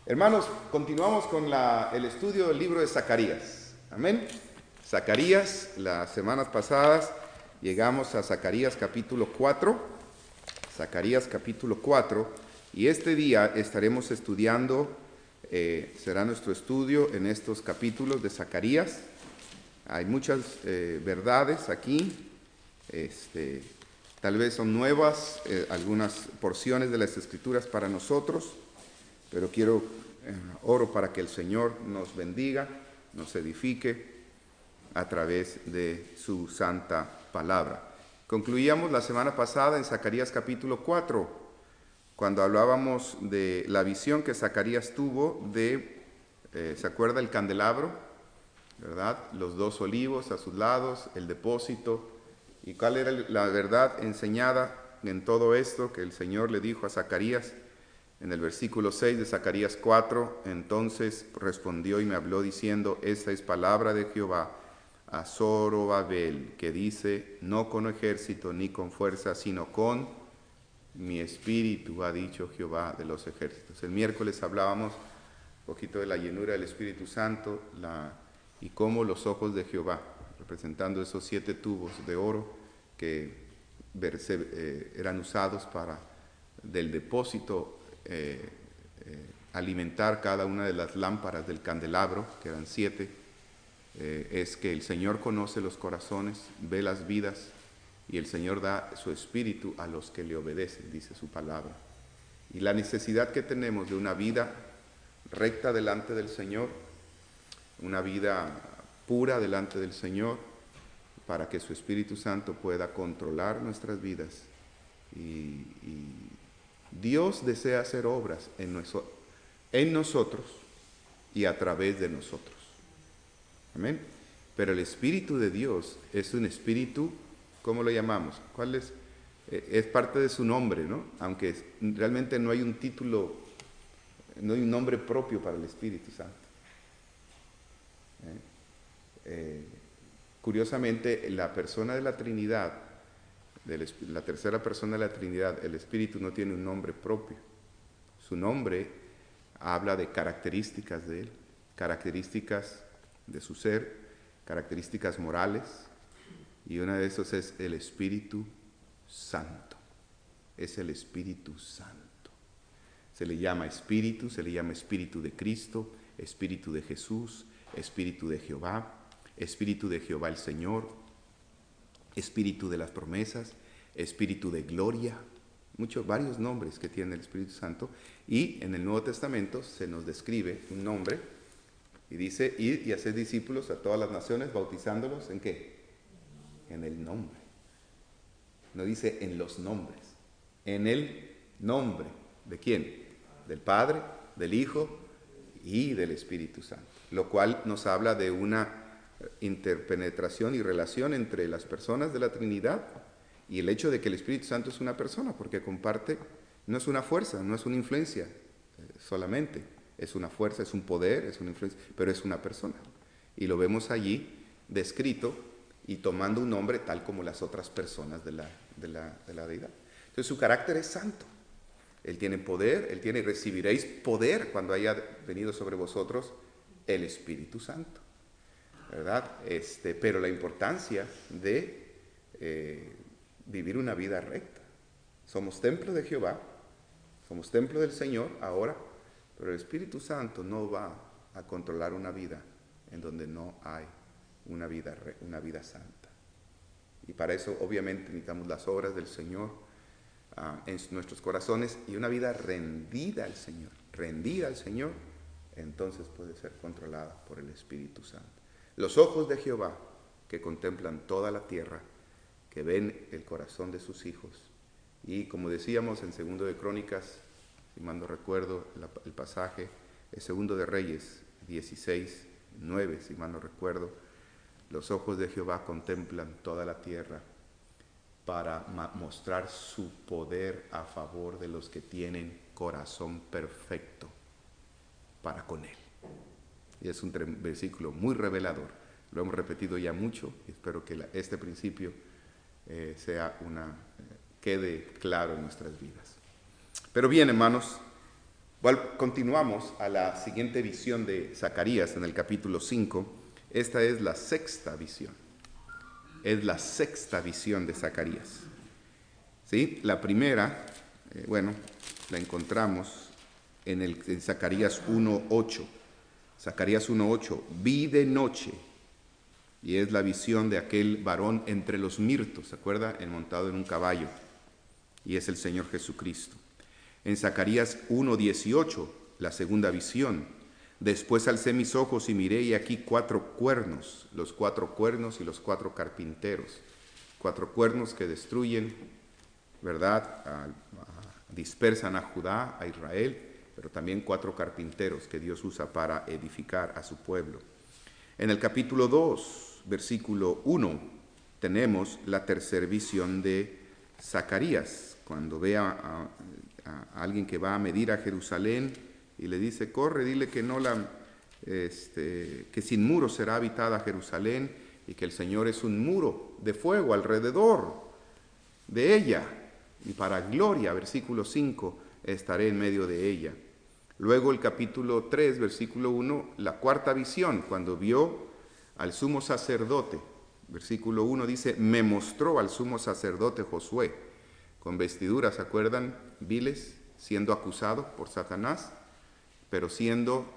Hermanos, continuamos con el estudio del libro de Zacarías. Amén. Zacarías, las semanas pasadas llegamos a Zacarías capítulo 4. Zacarías capítulo 4. Y este día estaremos estudiando, será nuestro estudio en estos capítulos de Zacarías. Hay muchas verdades aquí. Tal vez son nuevas algunas porciones de las Escrituras para nosotros, pero oro para que el Señor nos bendiga, nos edifique a través de su santa palabra. Concluíamos la semana pasada en Zacarías capítulo 4, cuando hablábamos de la visión que Zacarías tuvo ¿se acuerda? El candelabro, ¿verdad? Los dos olivos a sus lados, el depósito. ¿Y cuál era la verdad enseñada en todo esto que el Señor le dijo a Zacarías? En el versículo 6 de Zacarías 4, entonces respondió y me habló diciendo, esta es palabra de Jehová a Zorobabel, que dice, no con ejército ni con fuerza, sino con mi espíritu, ha dicho Jehová de los ejércitos. El miércoles hablábamos un poquito de la llenura del Espíritu Santo y cómo los ojos de Jehová, representando esos 7 tubos de oro que eran usados del depósito, alimentar cada una de las lámparas del candelabro, que eran 7, es que el Señor conoce los corazones, ve las vidas, y el Señor da su espíritu a los que le obedecen, dice su palabra. Y la necesidad que tenemos de una vida recta delante del Señor, una vida pura delante del Señor, para que su Espíritu Santo pueda controlar nuestras vidas. Y Dios desea hacer obras en nosotros y a través de nosotros. Amén. Pero el Espíritu de Dios es un espíritu, ¿cómo lo llamamos? ¿Cuál es? Es parte de su nombre, ¿no? Aunque realmente no hay un título, no hay un nombre propio para el Espíritu Santo. Curiosamente, la persona de la Trinidad, la tercera persona de la Trinidad, el Espíritu, no tiene un nombre propio. Su nombre habla de características de él, características de su ser, características morales, y una de esas es el Espíritu Santo. Es el Espíritu Santo. Se le llama Espíritu, se le llama Espíritu de Cristo, Espíritu de Jesús, Espíritu de Jehová el Señor, Espíritu de las promesas, Espíritu de gloria, varios nombres que tiene el Espíritu Santo. Y en el Nuevo Testamento se nos describe un nombre y dice, id y haced discípulos a todas las naciones, bautizándolos ¿en qué? En el nombre. No dice en los nombres, en el nombre. ¿De quién? Del Padre, del Hijo y del Espíritu Santo. Lo cual nos habla de una interpenetración y relación entre las personas de la Trinidad y el hecho de que el Espíritu Santo es una persona, porque comparte, no es una fuerza, no es una influencia solamente, es una fuerza, es un poder, es una influencia, pero es una persona. Y lo vemos allí descrito y tomando un nombre tal como las otras personas de la deidad. Entonces su carácter es santo. Él tiene poder, recibiréis poder cuando haya venido sobre vosotros el Espíritu Santo, ¿verdad? Pero la importancia de vivir una vida recta. Somos templo de Jehová, somos templo del Señor ahora, pero el Espíritu Santo no va a controlar una vida en donde no hay una vida santa. Y para eso obviamente necesitamos las obras del Señor en nuestros corazones y una vida rendida al Señor, entonces puede ser controlada por el Espíritu Santo. Los ojos de Jehová, que contemplan toda la tierra, que ven el corazón de sus hijos. Y como decíamos en 2 de Crónicas, si mal no recuerdo el pasaje, es 2 de Reyes 16:9, si mal no recuerdo, los ojos de Jehová contemplan toda la tierra para mostrar su poder a favor de los que tienen corazón perfecto para con Él. Y es un versículo muy revelador. Lo hemos repetido ya mucho y espero que este principio quede claro en nuestras vidas. Pero bien, hermanos, Continuamos a la siguiente visión de Zacarías en el capítulo 5. Esta es la sexta visión. Es la sexta visión de Zacarías. ¿Sí? La primera, la encontramos en Zacarías 1:8. Zacarías 1:8, vi de noche, y es la visión de aquel varón entre los mirtos, ¿se acuerda? Montado en un caballo, y es el Señor Jesucristo. En Zacarías 1:18, la segunda visión, después alcé mis ojos y miré, y aquí 4 cuernos, los 4 cuernos y los 4 carpinteros, 4 cuernos que destruyen, ¿verdad? Dispersan a Judá, a Israel, pero también 4 carpinteros que Dios usa para edificar a su pueblo. En el capítulo 2, versículo 1, tenemos la tercera visión de Zacarías, cuando ve a alguien que va a medir a Jerusalén y le dice, corre, dile que que sin muro será habitada Jerusalén, y que el Señor es un muro de fuego alrededor de ella, y para gloria, versículo 5, estaré en medio de ella. Luego el capítulo 3, versículo 1, la cuarta visión, cuando vio al sumo sacerdote, versículo 1 dice, me mostró al sumo sacerdote Josué, con vestiduras, ¿se acuerdan? Viles, siendo acusado por Satanás, pero siendo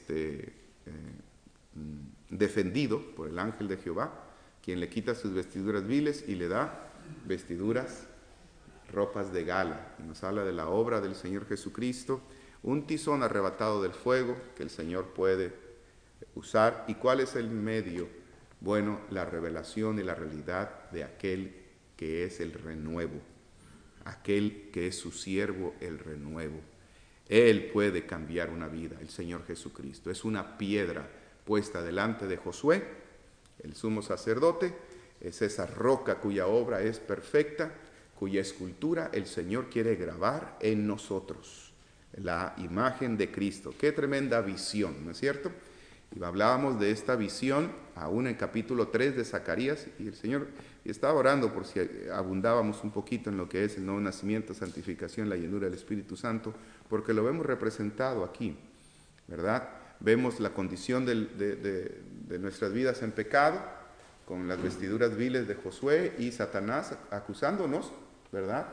defendido por el ángel de Jehová, quien le quita sus vestiduras viles y le da vestiduras, ropas de gala. Y nos habla de la obra del Señor Jesucristo, un tizón arrebatado del fuego que el Señor puede usar. ¿Y cuál es el medio? Bueno, la revelación y la realidad de aquel que es el renuevo, aquel que es su siervo, el renuevo. Él puede cambiar una vida, el Señor Jesucristo. Es una piedra puesta delante de Josué, el sumo sacerdote, es esa roca cuya obra es perfecta, cuya escultura el Señor quiere grabar en nosotros, la imagen de Cristo. Qué tremenda visión, ¿no es cierto? Y hablábamos de esta visión aún en capítulo 3 de Zacarías, y el Señor estaba orando por si abundábamos un poquito en lo que es el nuevo nacimiento, santificación, la llenura del Espíritu Santo, porque lo vemos representado aquí, ¿verdad? Vemos la condición de nuestras vidas en pecado, con las vestiduras viles de Josué y Satanás acusándonos, ¿verdad?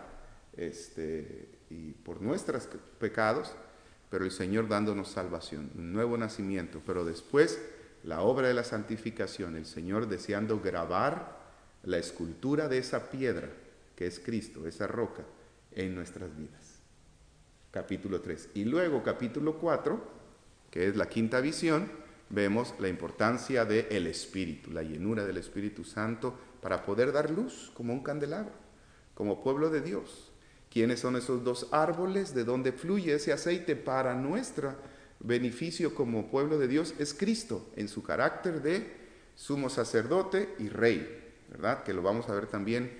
Y por nuestros pecados, pero el Señor dándonos salvación, un nuevo nacimiento, pero después la obra de la santificación, el Señor deseando grabar la escultura de esa piedra que es Cristo, esa roca, en nuestras vidas. Capítulo 3. Y luego capítulo 4, que es la quinta visión, vemos la importancia del Espíritu, la llenura del Espíritu Santo para poder dar luz como un candelabro, como pueblo de Dios. ¿Quiénes son esos 2 árboles? ¿De dónde fluye ese aceite para nuestro beneficio como pueblo de Dios? Es Cristo, en su carácter de sumo sacerdote y rey, ¿verdad? Que lo vamos a ver también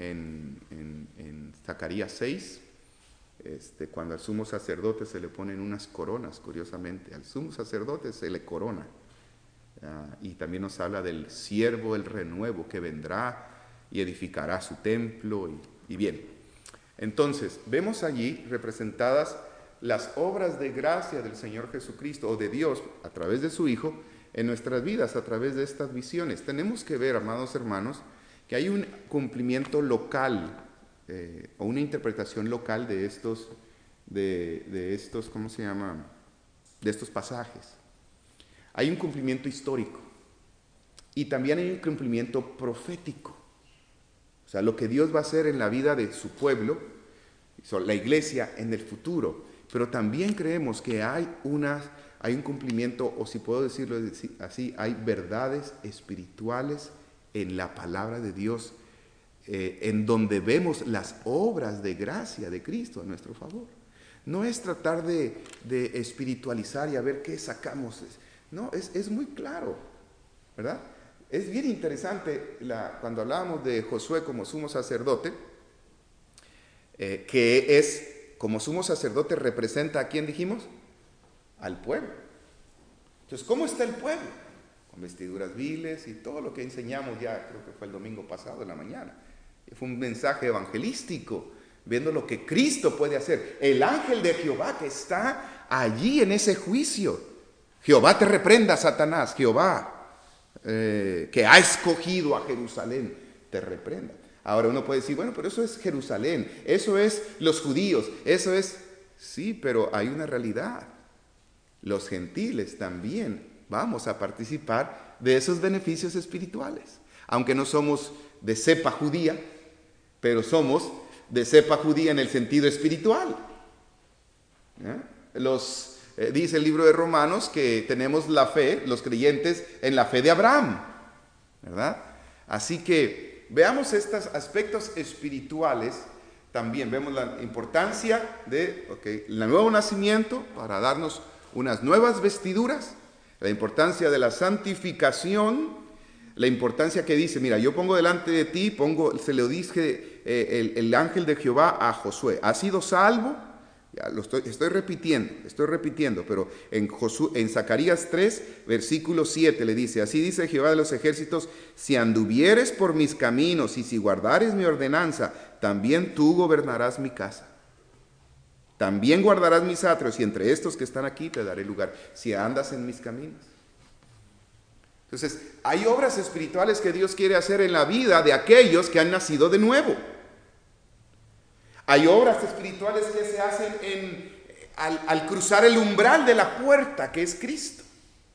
en Zacarías 6, cuando al sumo sacerdote se le ponen unas coronas, curiosamente. Al sumo sacerdote se le corona. Y también nos habla del siervo, el renuevo, que vendrá y edificará su templo. Y bien. Entonces, vemos allí representadas las obras de gracia del Señor Jesucristo, o de Dios, a través de su Hijo, en nuestras vidas, a través de estas visiones. Tenemos que ver, amados hermanos, que hay un cumplimiento local, o una interpretación local de estos, ¿cómo se llama?, de estos pasajes. Hay un cumplimiento histórico, y también hay un cumplimiento profético. O sea, lo que Dios va a hacer en la vida de su pueblo, la iglesia en el futuro. Pero también creemos que hay un cumplimiento, o si puedo decirlo así, hay verdades espirituales en la palabra de Dios, en donde vemos las obras de gracia de Cristo a nuestro favor. No es tratar de espiritualizar y a ver qué sacamos. No, es muy claro, ¿verdad? Es bien interesante cuando hablábamos de Josué como sumo sacerdote, que es, como sumo sacerdote, representa a quién dijimos, al pueblo. Entonces, ¿cómo está el pueblo? Con vestiduras viles y todo lo que enseñamos ya, creo que fue el domingo pasado en la mañana. Fue un mensaje evangelístico, viendo lo que Cristo puede hacer. El ángel de Jehová que está allí en ese juicio. Jehová te reprenda, Satanás, Jehová, que ha escogido a Jerusalén, te reprenda. Ahora uno puede decir, bueno, pero eso es Jerusalén, eso es los judíos, eso es... Sí, pero hay una realidad. Los gentiles también vamos a participar de esos beneficios espirituales. Aunque no somos de cepa judía, pero somos de cepa judía en el sentido espiritual. Dice el libro de Romanos que tenemos la fe, los creyentes, en la fe de Abraham, ¿verdad? Así que veamos estos aspectos espirituales. También vemos la importancia de el nuevo nacimiento para darnos unas nuevas vestiduras, la importancia de la santificación, la importancia que dice, mira, yo pongo delante de ti, se lo dice el ángel de Jehová a Josué, ¿has sido salvo? Ya lo estoy repitiendo, pero en Zacarías 3, versículo 7 le dice, así dice Jehová de los ejércitos, si anduvieres por mis caminos y si guardares mi ordenanza, también tú gobernarás mi casa. También guardarás mis atrios y entre estos que están aquí te daré lugar, si andas en mis caminos. Entonces, hay obras espirituales que Dios quiere hacer en la vida de aquellos que han nacido de nuevo. Hay obras espirituales que se hacen al cruzar el umbral de la puerta, que es Cristo.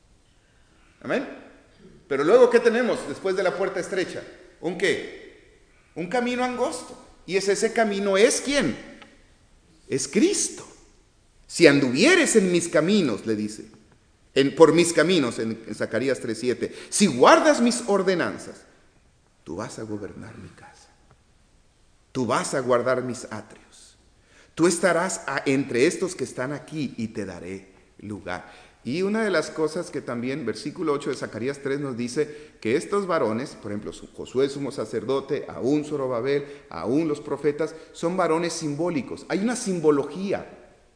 Amén. Pero luego, ¿qué tenemos después de la puerta estrecha? ¿Un qué? Un camino angosto. Y ese camino es ¿quién? Es Cristo. Si anduvieres en mis caminos, le dice, por mis caminos, en Zacarías 3:7, si guardas mis ordenanzas, tú vas a gobernar mi casa. Tú vas a guardar mis atrios. Tú estarás entre estos que están aquí y te daré lugar. Y una de las cosas que también, versículo 8 de Zacarías 3 nos dice que estos varones, por ejemplo, Josué sumo sacerdote, aún Zorobabel, aún los profetas, son varones simbólicos. Hay una simbología.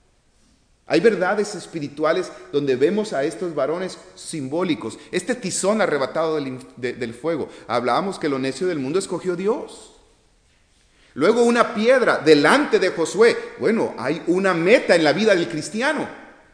Hay verdades espirituales donde vemos a estos varones simbólicos. Este tizón arrebatado del fuego. Hablábamos que lo necio del mundo escogió Dios. Luego una piedra delante de Josué. Bueno, hay una meta en la vida del cristiano.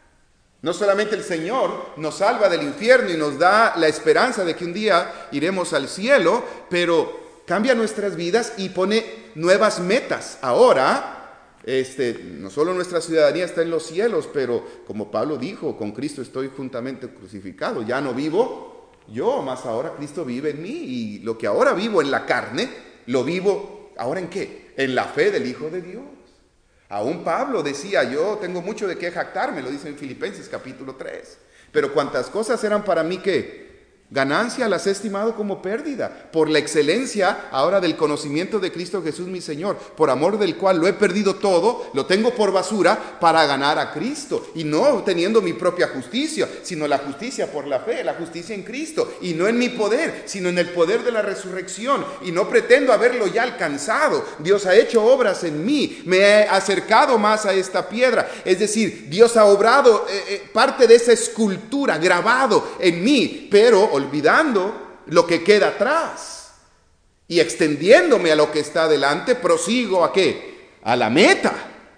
No solamente el Señor nos salva del infierno y nos da la esperanza de que un día iremos al cielo, pero cambia nuestras vidas y pone nuevas metas. Ahora, no solo nuestra ciudadanía está en los cielos, pero como Pablo dijo, con Cristo estoy juntamente crucificado. Ya no vivo yo, más ahora Cristo vive en mí. Y lo que ahora vivo en la carne, lo vivo... ¿Ahora en qué? En la fe del Hijo de Dios. Aún Pablo decía, yo tengo mucho de qué jactarme, lo dice en Filipenses capítulo 3. Pero cuantas cosas eran para mí, ¿qué? Ganancia, las he estimado como pérdida, por la excelencia ahora del conocimiento de Cristo Jesús mi Señor, por amor del cual lo he perdido todo, lo tengo por basura para ganar a Cristo, y no teniendo mi propia justicia, sino la justicia por la fe, la justicia en Cristo, y no en mi poder, sino en el poder de la resurrección, y no pretendo haberlo ya alcanzado. Dios ha hecho obras en mí, me he acercado más a esta piedra, es decir, Dios ha obrado parte de esa escultura grabado en mí, pero olvidando lo que queda atrás y extendiéndome a lo que está delante, prosigo ¿a qué? A la meta,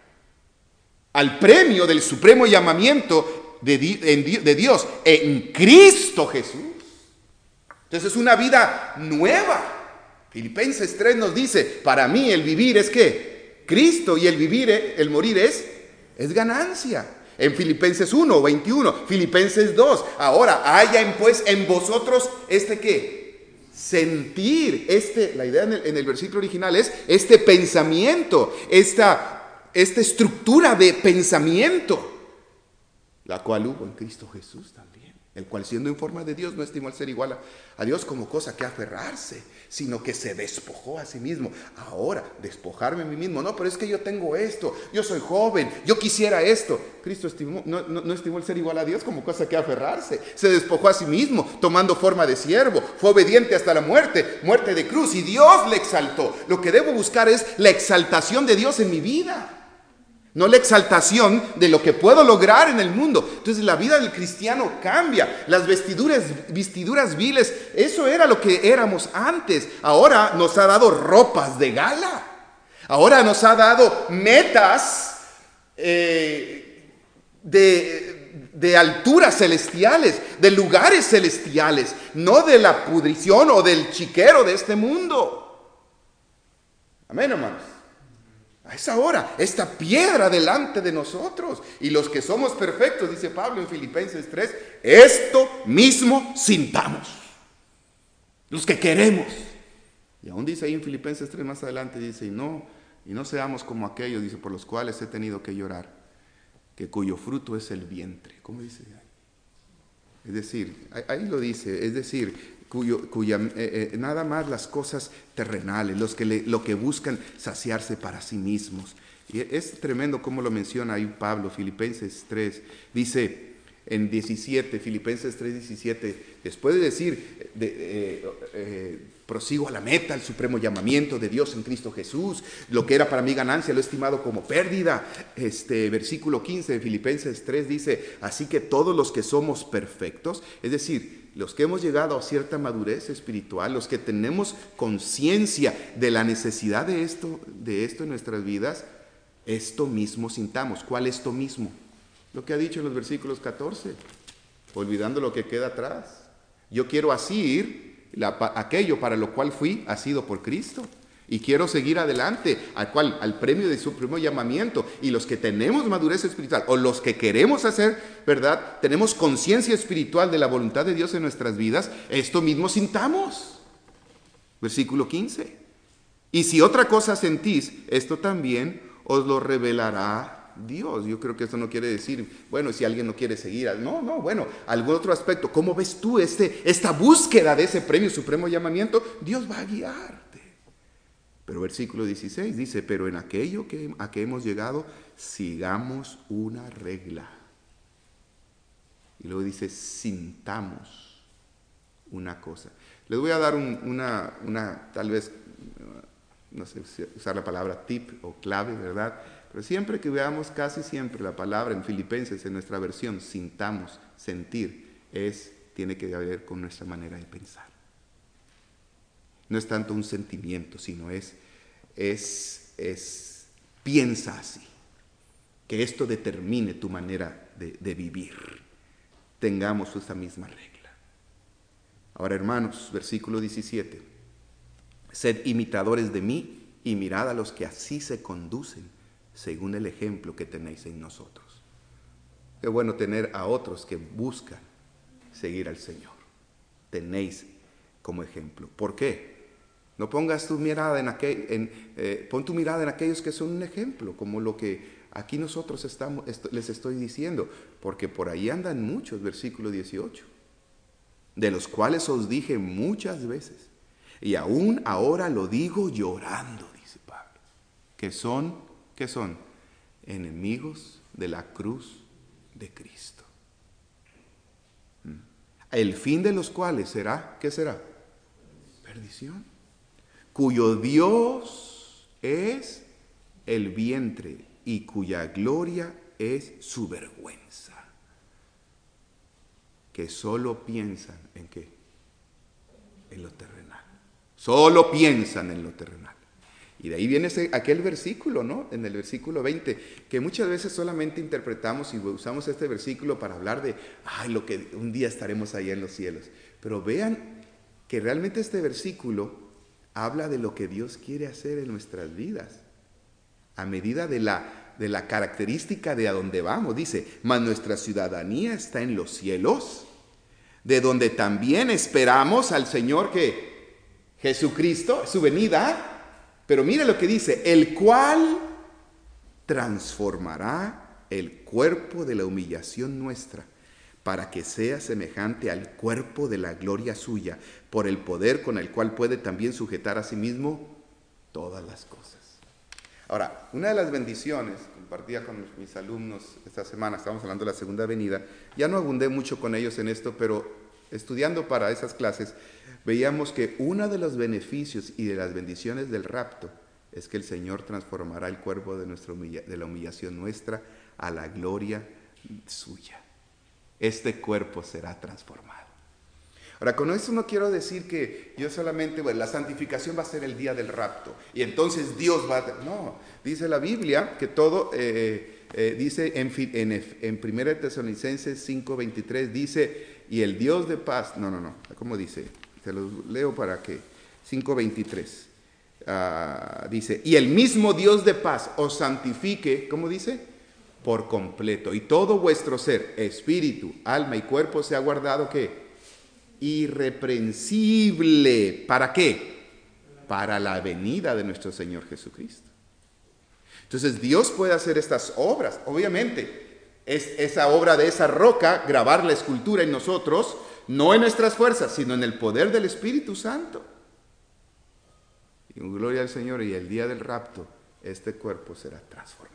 al premio del supremo llamamiento de Dios en Cristo Jesús. Entonces es una vida nueva. Filipenses 3 nos dice, para mí el vivir es ¿qué? Cristo, y el morir es ganancia. En Filipenses 1, 21, Filipenses 2, ahora haya pues en vosotros ¿qué? Sentir, la idea en el versículo original es este pensamiento, esta estructura de pensamiento, la cual hubo en Cristo Jesús también, el cual siendo en forma de Dios no estimó el ser igual a Dios como cosa que aferrarse, sino que se despojó a sí mismo. Ahora, despojarme a mí mismo, no, pero es que yo tengo esto, yo soy joven, yo quisiera esto. Cristo no estimó el ser igual a Dios como cosa que aferrarse, se despojó a sí mismo, tomando forma de siervo, fue obediente hasta la muerte de cruz, y Dios le exaltó. Lo que debo buscar es la exaltación de Dios en mi vida, no la exaltación de lo que puedo lograr en el mundo. Entonces la vida del cristiano cambia. Las vestiduras viles, eso era lo que éramos antes. Ahora nos ha dado ropas de gala. Ahora nos ha dado metas de alturas celestiales, de lugares celestiales, no de la pudrición o del chiquero de este mundo. Amén, hermanos. A esa hora, esta piedra delante de nosotros, y los que somos perfectos, dice Pablo en Filipenses 3, esto mismo sintamos, los que queremos. Y aún dice ahí en Filipenses 3 más adelante, dice, y no seamos como aquellos, dice, por los cuales he tenido que llorar, que cuyo fruto es el vientre. ¿Cómo dice? Es decir, ahí lo dice, es decir, nada más las cosas terrenales, lo que buscan saciarse para sí mismos. Y es tremendo cómo lo menciona ahí Pablo, Filipenses 3, dice en 17, Filipenses 3, 17, después de decir, prosigo a la meta, el supremo llamamiento de Dios en Cristo Jesús, lo que era para mí ganancia lo he estimado como pérdida. Versículo 15 de Filipenses 3 dice, así que todos los que somos perfectos, es decir, los que hemos llegado a cierta madurez espiritual, los que tenemos conciencia de la necesidad de esto en nuestras vidas, esto mismo sintamos. ¿Cuál esto mismo? Lo que ha dicho en los versículos 14, olvidando lo que queda atrás. Yo quiero asir aquello para lo cual fui asido por Cristo. Y quiero seguir adelante al premio de su supremo llamamiento. Y los que tenemos madurez espiritual, o los que queremos hacer, ¿verdad? Tenemos conciencia espiritual de la voluntad de Dios en nuestras vidas, esto mismo sintamos. Versículo 15. Y si otra cosa sentís, esto también os lo revelará Dios. Yo creo que esto no quiere decir, bueno, si alguien no quiere seguir, no, bueno, algún otro aspecto. ¿Cómo ves tú esta búsqueda de ese premio supremo llamamiento? Dios va a guiarte. Pero versículo 16 dice, pero en aquello a que hemos llegado, sigamos una regla. Y luego dice, sintamos una cosa. Les voy a dar una tal vez, no sé usar la palabra tip o clave, ¿verdad? Pero siempre que veamos, casi siempre la palabra en Filipenses, en nuestra versión, sintamos, sentir, tiene que ver con nuestra manera de pensar. No es tanto un sentimiento, sino piensa así. Que esto determine tu manera de vivir. Tengamos esa misma regla. Ahora, hermanos, versículo 17. Sed imitadores de mí y mirad a los que así se conducen, según el ejemplo que tenéis en nosotros. Qué bueno tener a otros que buscan seguir al Señor. Tenéis como ejemplo. ¿Por qué? No pongas tu mirada pon tu mirada en aquellos que son un ejemplo, como lo que aquí nosotros les estoy diciendo, porque por ahí andan muchos, versículo 18, de los cuales os dije muchas veces, y aún ahora lo digo llorando, dice Pablo, que son enemigos de la cruz de Cristo. El fin de los cuales será, ¿qué será? Perdición. Cuyo Dios es el vientre y cuya gloria es su vergüenza. Que solo piensan ¿en qué? En lo terrenal. Solo piensan en lo terrenal. Y de ahí viene aquel versículo, ¿no? En el versículo 20, que muchas veces solamente interpretamos y usamos este versículo para hablar de, lo que un día estaremos allá en los cielos. Pero vean que realmente este versículo habla de lo que Dios quiere hacer en nuestras vidas, a medida de la característica de a dónde vamos. Dice, mas nuestra ciudadanía está en los cielos, de donde también esperamos al Señor que Jesucristo, su venida. Pero mire lo que dice, el cual transformará el cuerpo de la humillación nuestra, para que sea semejante al cuerpo de la gloria suya, por el poder con el cual puede también sujetar a sí mismo todas las cosas. Ahora, una de las bendiciones, compartía con mis alumnos esta semana, estamos hablando de la segunda venida, ya no abundé mucho con ellos en esto, pero estudiando para esas clases, veíamos que uno de los beneficios y de las bendiciones del rapto es que el Señor transformará el cuerpo de la humillación nuestra a la gloria suya. Este cuerpo será transformado. Ahora, con eso no quiero decir que yo solamente, la santificación va a ser el día del rapto y entonces Dios va a... No, dice la Biblia que todo, dice en 1 Tesalonicenses 5:23, dice, y el Dios de paz, no, ¿cómo dice? Se los leo para que, 5:23, dice, y el mismo Dios de paz os santifique, ¿cómo dice? Por completo, y todo vuestro ser, espíritu, alma y cuerpo sea guardado, ¿qué? Irreprensible, ¿para qué? Para la venida de nuestro Señor Jesucristo. Entonces Dios puede hacer estas obras, obviamente, es esa obra de esa roca, grabar la escultura en nosotros, no en nuestras fuerzas, sino en el poder del Espíritu Santo. Y gloria al Señor, y el día del rapto, este cuerpo será transformado.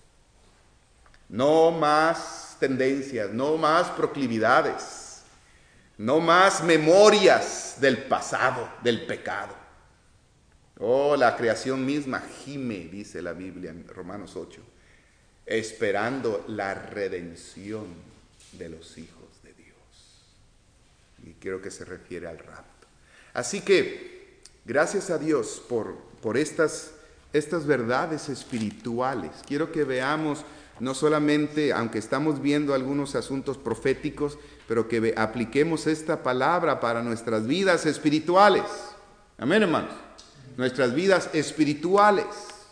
No más tendencias, no más proclividades, no más memorias del pasado, del pecado. Oh, la creación misma gime, dice la Biblia en Romanos 8, esperando la redención de los hijos de Dios. Y creo que se refiere al rapto. Así que, gracias a Dios por estas verdades espirituales. Quiero que veamos, no solamente, aunque estamos viendo algunos asuntos proféticos, pero que apliquemos esta palabra para nuestras vidas espirituales. Amén, hermanos. Nuestras vidas espirituales.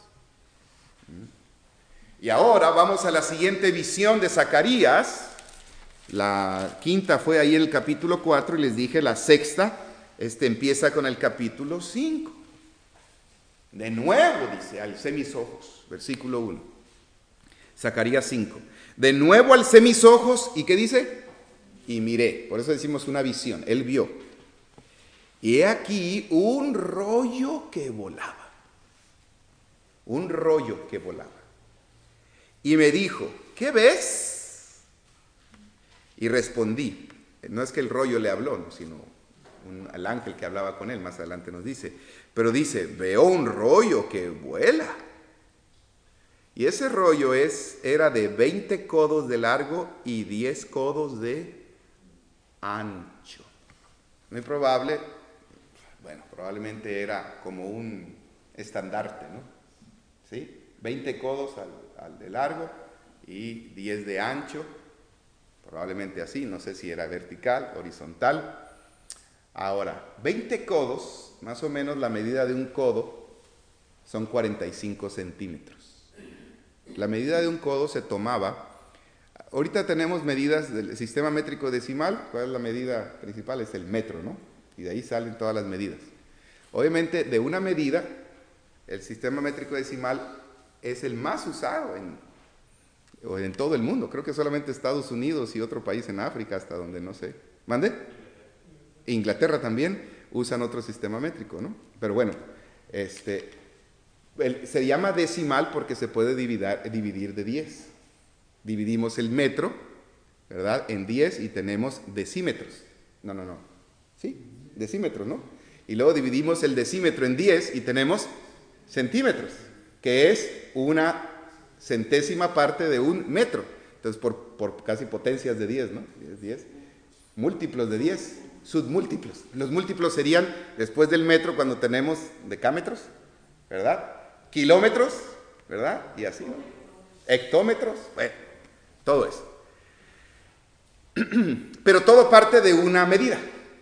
Y ahora vamos a la siguiente visión de Zacarías. La quinta fue ahí en el capítulo 4 y les dije la sexta, empieza con el capítulo 5. De nuevo, dice, alcé mis ojos, versículo 1. Zacarías 5. De nuevo alcé mis ojos, ¿y qué dice? Y miré, por eso decimos una visión, él vio. Y he aquí un rollo que volaba. Un rollo que volaba. Y me dijo, ¿qué ves? Y respondí, no es que el rollo le habló, ¿no? Sino al ángel que hablaba con él, más adelante nos dice, pero dice, veo un rollo que vuela. Y ese rollo era de 20 codos de largo y 10 codos de ancho. Muy probable, probablemente era como un estandarte, ¿no? ¿Sí? 20 codos de largo y 10 de ancho, probablemente así, no sé si era vertical, horizontal. Ahora, 20 codos, más o menos la medida de un codo, son 45 centímetros. La medida de un codo se tomaba, ahorita tenemos medidas del sistema métrico decimal, ¿cuál es la medida principal? Es el metro, ¿no? Y de ahí salen todas las medidas. Obviamente, de una medida, el sistema métrico decimal es el más usado en todo el mundo. Creo que solamente Estados Unidos y otro país en África, hasta donde no sé. ¿Mande? Inglaterra también usan otro sistema métrico, ¿no? Pero bueno, se llama decimal porque se puede dividir de 10. Dividimos el metro, ¿verdad?, en 10 y tenemos decímetros. No. Sí, decímetros, ¿no? Y luego dividimos el decímetro en 10 y tenemos centímetros, que es una centésima parte de un metro. Entonces, por casi potencias de 10, ¿no? 10. Múltiplos de 10, submúltiplos. Los múltiplos serían, después del metro, cuando tenemos decámetros, ¿verdad? Kilómetros, ¿verdad? Y así, ¿no? Hectómetros, bueno, todo eso. Pero todo parte de una medida.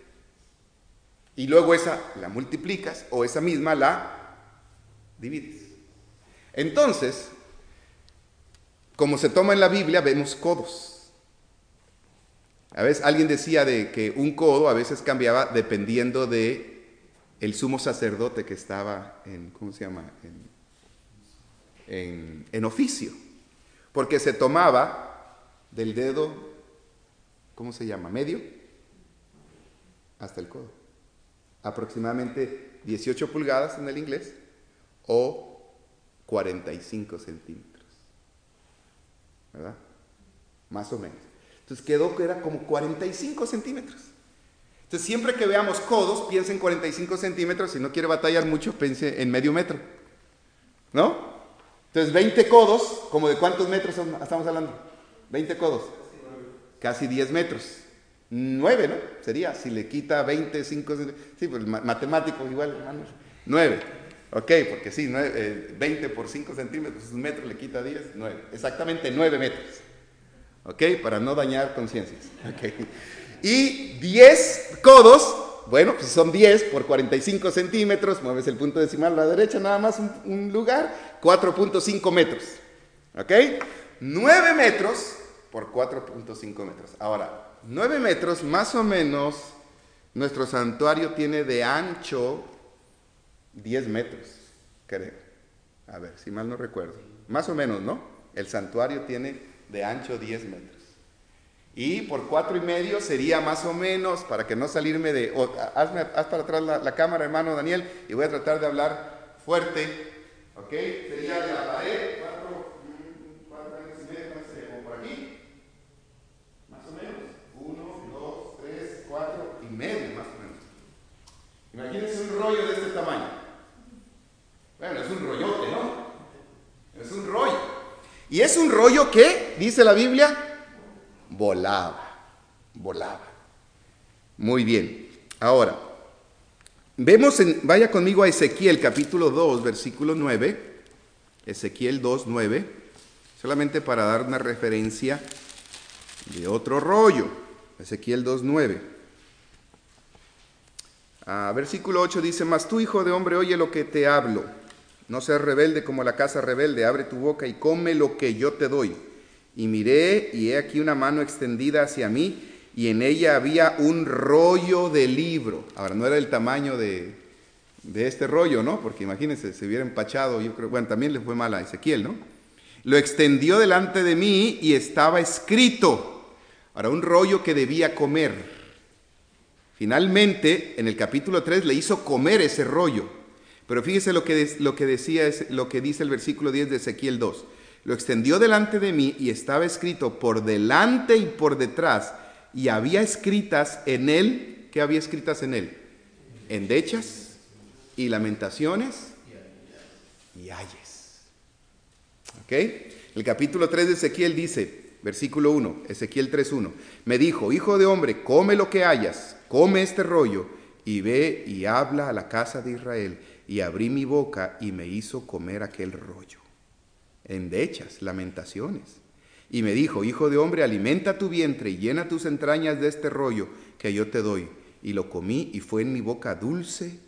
Y luego esa la multiplicas o esa misma la divides. Entonces, como se toma en la Biblia, vemos codos. A veces alguien decía de que un codo a veces cambiaba dependiendo de el sumo sacerdote que estaba en, ¿cómo se llama? En oficio. Porque se tomaba del dedo, ¿cómo se llama? Medio, hasta el codo. Aproximadamente 18 pulgadas en el inglés o 45 centímetros. ¿Verdad? Más o menos. Entonces quedó que era como 45 centímetros. Entonces siempre que veamos codos, piensa en 45 centímetros. Si no quiere batallar mucho, piense en medio metro. ¿No? Entonces 20 codos, ¿como de cuántos metros estamos hablando? 20 codos. Casi 10 metros. 9, ¿no? Sería, si le quita 25, sí, pues matemático igual, hermanos. 9. Ok, porque sí, 20 por 5 centímetros es un metro, le quita 10, 9. Exactamente 9 metros. Ok, para no dañar conciencias. Okay. Y 10 codos, bueno, pues son 10 por 45 centímetros, mueves el punto decimal a la derecha, nada más un lugar, 4.5 metros. Ok, 9 metros por 4.5 metros. Ahora, 9 metros más o menos, nuestro santuario tiene de ancho 10 metros, creo. A ver, si mal no recuerdo. Más o menos, ¿no? El santuario tiene de ancho 10 metros. Y por 4.5 sería más o menos, para que no salirme de... haz para atrás la cámara, hermano Daniel, y voy a tratar de hablar fuerte. ¿Ok? Sería de la pared, 4 metros y medio, no sé, como por aquí. Más o menos. 1, 2, 3, 4.5, más o menos. Imagínense un rollo de este tamaño. Bueno, es un rollote, ¿no? Es un rollo. Y es un rollo que, dice la Biblia, volaba. Muy bien. Ahora, vaya conmigo a Ezequiel capítulo 2, versículo 9. Ezequiel 2, 9. Solamente para dar una referencia de otro rollo. Ezequiel 2, 9. Versículo 8 dice: Mas tú, hijo de hombre, oye lo que te hablo. No seas rebelde como la casa rebelde, abre tu boca y come lo que yo te doy. Y miré, y he aquí una mano extendida hacia mí, y en ella había un rollo de libro. Ahora, no era el tamaño de este rollo, ¿no? Porque imagínense, se hubiera empachado, yo creo, bueno, también le fue mal a Ezequiel, ¿no? Lo extendió delante de mí y estaba escrito. Ahora, un rollo que debía comer. Finalmente, en el capítulo 3 le hizo comer ese rollo. Pero fíjese lo que dice el versículo 10 de Ezequiel 2. Lo extendió delante de mí y estaba escrito por delante y por detrás. Y había escritas en él, ¿qué había escritas en él? Endechas y lamentaciones y ayes. ¿Ok? El capítulo 3 de Ezequiel dice, versículo 1, Ezequiel 3:1. Me dijo: hijo de hombre, come lo que hayas, come este rollo y ve y habla a la casa de Israel. Y abrí mi boca y me hizo comer aquel rollo. Endechas, lamentaciones. Y me dijo: hijo de hombre, alimenta tu vientre y llena tus entrañas de este rollo que yo te doy. Y lo comí y fue en mi boca dulce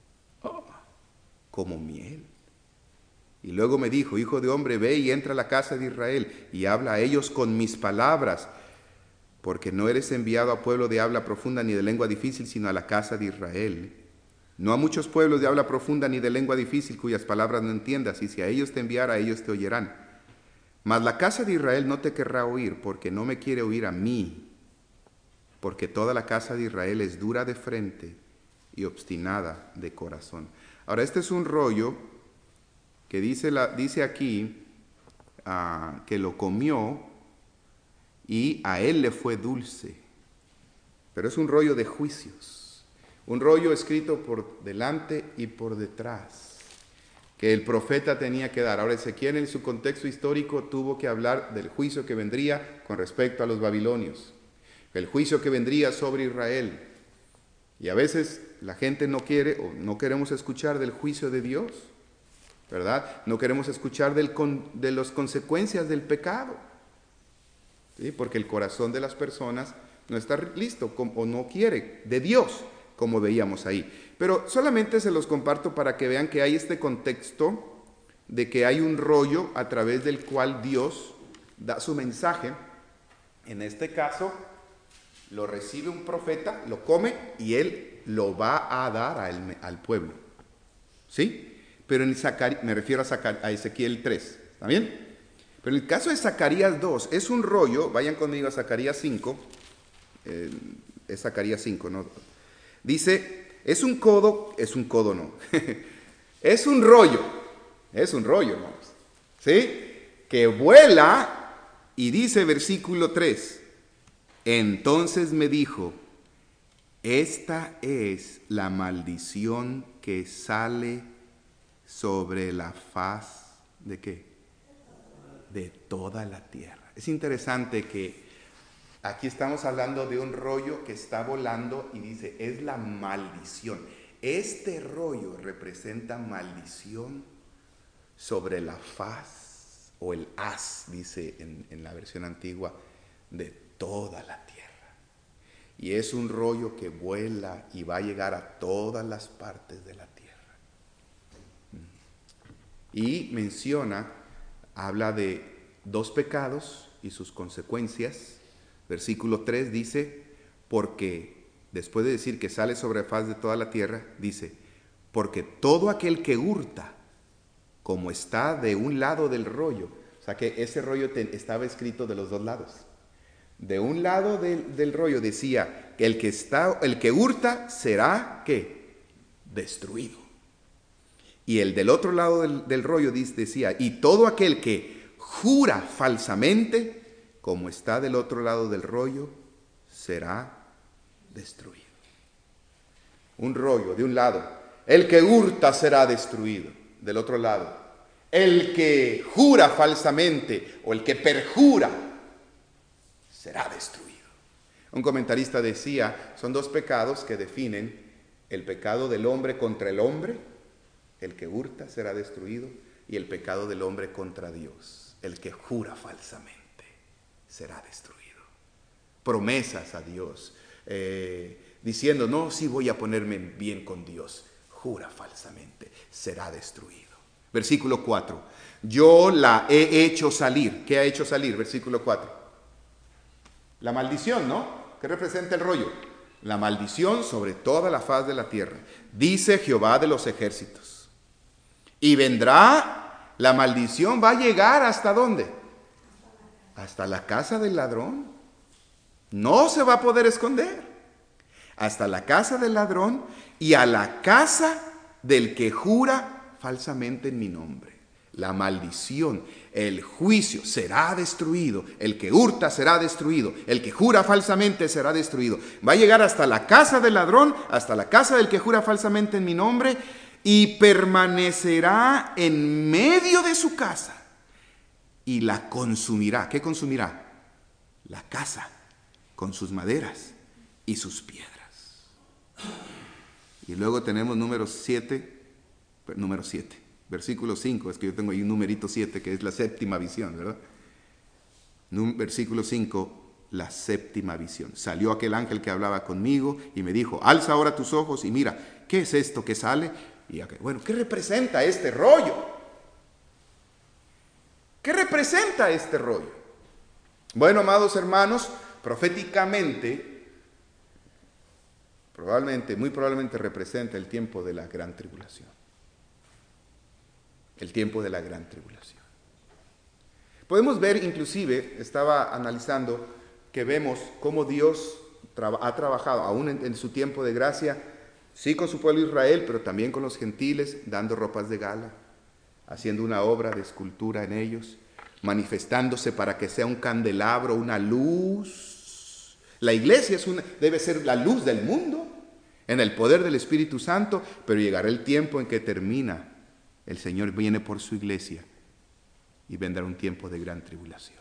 como miel. Y luego me dijo: hijo de hombre, ve y entra a la casa de Israel y habla a ellos con mis palabras, porque no eres enviado a pueblo de habla profunda ni de lengua difícil, sino a la casa de Israel. No a muchos pueblos de habla profunda ni de lengua difícil cuyas palabras no entiendas, y si a ellos te enviara, ellos te oirán. Mas la casa de Israel no te querrá oír, porque no me quiere oír a mí, porque toda la casa de Israel es dura de frente y obstinada de corazón. Ahora, este es un rollo que dice aquí que lo comió y a él le fue dulce, pero es un rollo de juicios. Un rollo escrito por delante y por detrás, que el profeta tenía que dar. Ahora, Ezequiel en su contexto histórico tuvo que hablar del juicio que vendría con respecto a los babilonios, el juicio que vendría sobre Israel. Y a veces la gente no quiere o no queremos escuchar del juicio de Dios, ¿verdad? No queremos escuchar de las consecuencias del pecado, ¿sí? Porque el corazón de las personas no está listo o no quiere de Dios, como veíamos ahí. Pero solamente se los comparto para que vean que hay este contexto de que hay un rollo a través del cual Dios da su mensaje. En este caso, lo recibe un profeta, lo come y él lo va a dar al pueblo. ¿Sí? Pero me refiero a Ezequiel 3. ¿Está bien? Pero en el caso de Zacarías 2, es un rollo. Vayan conmigo a Zacarías 5. Es Zacarías 5, ¿no? Dice, es un rollo, hermanos, ¿sí? Que vuela, y dice versículo 3, entonces me dijo: esta es la maldición que sale sobre la faz, ¿de qué? De toda la tierra. Es interesante que aquí estamos hablando de un rollo que está volando y dice, es la maldición. este rollo representa maldición sobre la faz, o el haz, dice en la versión antigua, de toda la tierra. Y es un rollo que vuela y va a llegar a todas las partes de la tierra. Y habla de 2 pecados y sus consecuencias. Versículo 3 dice, porque después de decir que sale sobre la faz de toda la tierra, dice, porque todo aquel que hurta, como está de un lado del rollo, o sea que ese rollo estaba escrito de los 2 lados. De un lado del rollo decía que el que hurta será, ¿qué? Destruido. Y el del otro lado del rollo decía, y todo aquel que jura falsamente, como está del otro lado del rollo, será destruido. Un rollo de un lado, el que hurta será destruido. Del otro lado, el que jura falsamente o el que perjura será destruido. Un comentarista decía, son 2 pecados que definen el pecado del hombre contra el hombre, el que hurta será destruido, y el pecado del hombre contra Dios, el que jura falsamente será destruido. Promesas a Dios, diciendo, no, sí voy a ponerme bien con Dios, jura falsamente, será destruido. Versículo 4, yo la he hecho salir. ¿Qué ha hecho salir? Versículo 4. La maldición, ¿no? ¿Qué representa el rollo? La maldición sobre toda la faz de la tierra. Dice Jehová de los ejércitos. Y vendrá, la maldición va a llegar ¿hasta dónde? Hasta la casa del ladrón. No se va a poder esconder. Hasta la casa del ladrón y a la casa del que jura falsamente en mi nombre. La maldición, el juicio será destruido. El que hurta será destruido. El que jura falsamente será destruido. Va a llegar hasta la casa del ladrón, hasta la casa del que jura falsamente en mi nombre, y permanecerá en medio de su casa y la consumirá. ¿Qué consumirá? La casa con sus maderas y sus piedras. Y luego tenemos número 7, versículo 5, es que yo tengo ahí un numerito 7 que es la séptima visión, ¿verdad? Versículo 5, la séptima visión. Salió aquel ángel que hablaba conmigo y me dijo, alza ahora tus ojos y mira, ¿qué es esto que sale? Y bueno, ¿qué representa este rollo? ¿Qué representa este rollo? Bueno, amados hermanos, proféticamente, muy probablemente representa el tiempo de la gran tribulación. El tiempo de la gran tribulación. Podemos ver, inclusive, estaba analizando, que vemos cómo Dios ha trabajado, aún en su tiempo de gracia, sí con su pueblo Israel, pero también con los gentiles, dando ropas de gala, haciendo una obra de escultura en ellos, manifestándose para que sea un candelabro, una luz. La iglesia debe ser la luz del mundo, en el poder del Espíritu Santo, pero llegará el tiempo en que termina. El Señor viene por su iglesia y vendrá un tiempo de gran tribulación.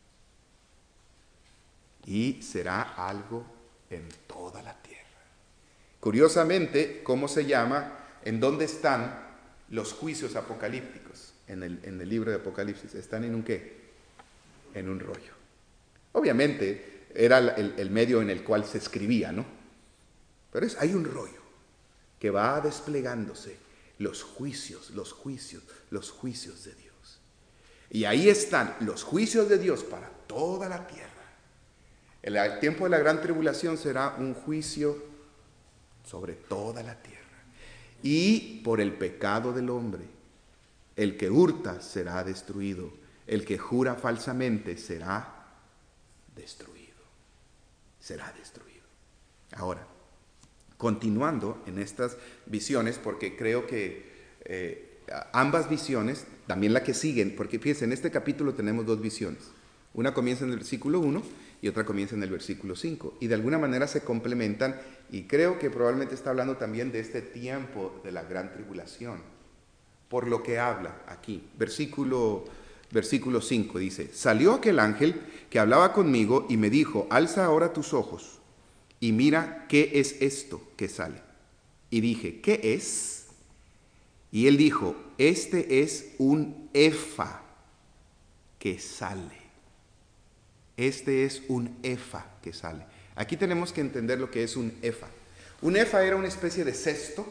Y será algo en toda la tierra. Curiosamente, ¿cómo se llama? ¿En dónde están los juicios apocalípticos? En el libro de Apocalipsis. ¿Están en un qué? En un rollo. Obviamente, era el medio en el cual se escribía, ¿no? Pero hay un rollo que va desplegándose. Los juicios de Dios. Y ahí están los juicios de Dios para toda la tierra. El tiempo de la gran tribulación será un juicio sobre toda la tierra. Y por el pecado del hombre, el que hurta será destruido. El que jura falsamente será destruido. Será destruido. Ahora, continuando en estas visiones, porque creo que ambas visiones, también la que siguen, porque fíjense, en este capítulo tenemos 2 visiones. Una comienza en el versículo 1 y otra comienza en el versículo 5. Y de alguna manera se complementan, y creo que probablemente está hablando también de este tiempo de la gran tribulación, por lo que habla aquí. Versículo 5 dice, salió aquel ángel que hablaba conmigo y me dijo, alza ahora tus ojos y mira qué es esto que sale. Y dije, ¿qué es? Y él dijo, este es un efa que sale. Este es un efa que sale. Aquí tenemos que entender lo que es un efa. Un efa era una especie de cesto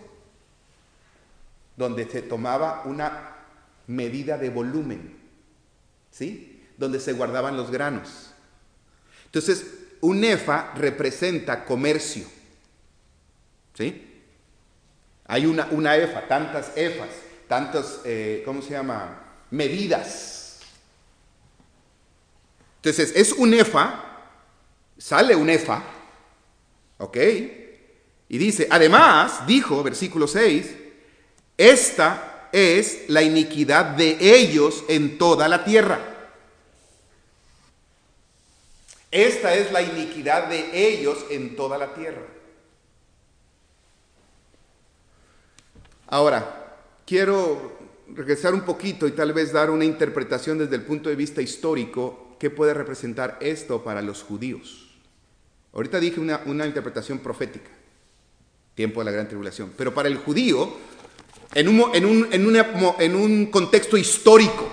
donde se tomaba una medida de volumen, ¿sí? Donde se guardaban los granos. Entonces, un efa representa comercio, ¿sí? Hay una efa, tantas efas, tantas, ¿cómo se llama? Medidas. Entonces, es un efa, sale un efa, ¿ok? Y dice, además, dijo, versículo 6, esta es la iniquidad de ellos en toda la tierra. Esta es la iniquidad de ellos en toda la tierra. Ahora, quiero regresar un poquito y tal vez dar una interpretación desde el punto de vista histórico. ¿Qué puede representar esto para los judíos? Ahorita dije una interpretación profética, tiempo de la gran tribulación, pero para el judío, en un contexto histórico,